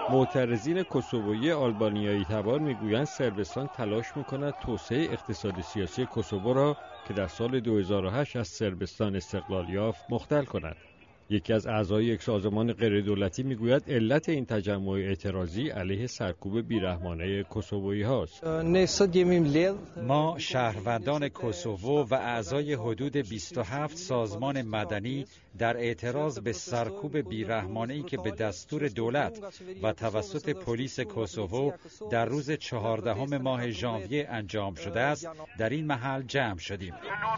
معترضین کوسوویی آلبانیایی تبار میگویند صربستان تلاش میکند توسعه اقتصادی سیاسی کوسوو را که در سال 2008 از صربستان استقلال یافت مختل کند. یکی از اعضای یک سازمان غیردولتی میگوید علت این تجمع اعتراضی علیه سرکوب بیرحمانه کوسوویی هاست. ما شهروندان کوسوو و اعضای حدود 27 سازمان مدنی در اعتراض به سرکوب بیرحمانه‌ای که به دستور دولت و توسط پلیس کوسوو در روز 14 ماه ژانویه انجام شده است در این محل جمع شدیم.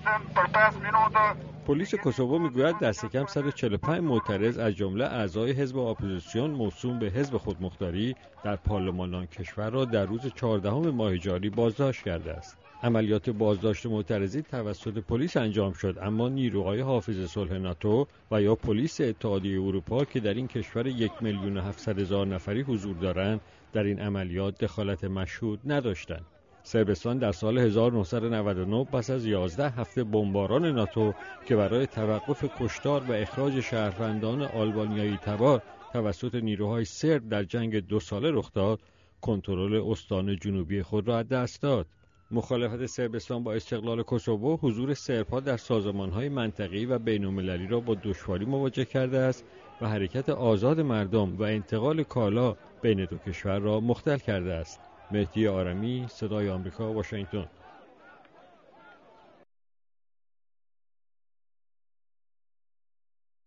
پلیس کوسوو میگوید دست کم 145 معترض از جمله اعضای حزب اپوزیسیون موسوم به حزب خودمختاری در پارلمان آن کشور را در روز 14 ماه جاری بازداشت کرده است. عملیات بازداشت معترضین توسط پلیس انجام شد، اما نیروهای حافظ صلح ناتو و یا پلیس اتحادیه اروپا که در این کشور 1,700,000 نفری حضور دارند در این عملیات دخالت مشهود نداشتند. صربستان در سال 1999 پس از 11 هفته بمباران ناتو که برای توقف کشتار و اخراج شهروندان آلبانیایی تبار توسط نیروهای سرب در جنگ 2 ساله رخ داد، کنترل استان جنوبی خود را از دست داد. مخالفت صربستان با استقلال کوسوو حضور سرب‌ها در سازمان‌های منطقه‌ای و بین‌المللی را با دشواری مواجه کرده است و حرکت آزاد مردم و انتقال کالا بین دو کشور را مختل کرده است. مهدی آرمی، صدای آمریکا، واشنگتن.